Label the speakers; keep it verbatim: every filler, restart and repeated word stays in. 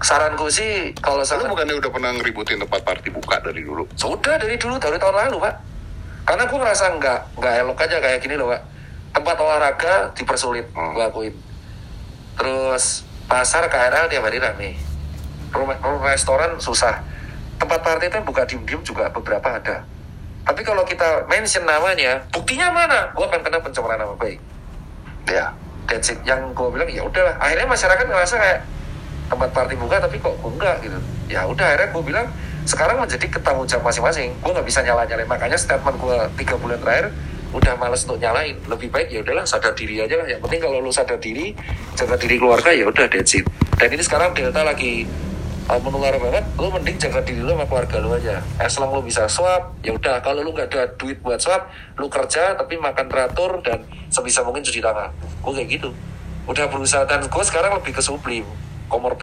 Speaker 1: saranku sih kalau
Speaker 2: Lu
Speaker 1: sangat
Speaker 2: bukannya udah pernah ngeributin tempat party buka dari dulu?
Speaker 1: sudah dari dulu dari tahun lalu pak, karena gue ngerasa nggak nggak elok aja kayak gini loh pak, tempat olahraga dipersulit
Speaker 2: Hmm.
Speaker 1: gue akuin, terus pasar K R L tiap hari rame, rumah, rumah restoran susah, tempat party itu buka diem-diem juga beberapa ada, tapi kalau kita mention namanya buktinya mana, gue akan kena pencemaran nama baik.
Speaker 2: Ya.
Speaker 1: That's it. Yang gue bilang ya udahlah, akhirnya masyarakat ngerasa kayak tempat party buka tapi kok gue enggak gitu, ya udah akhirnya gue bilang sekarang menjadi ketanggung jawab masing-masing, gue nggak bisa nyala-nyalain, makanya statement gue tiga bulan terakhir udah males untuk nyalain, lebih baik ya udahlah sadar diri aja lah, yang penting kalau lu sadar diri jaga diri keluarga ya udah that's it. Dan ini sekarang Delta lagi uh, menular banget, lu mending jaga diri lu sama keluarga lu aja, as long lu bisa swab ya udah, kalau lu nggak ada duit buat swab lu kerja tapi makan teratur dan sebisa mungkin cuci tangan, gue kayak gitu udah berusaha, dan gue sekarang lebih ke sublim komorbid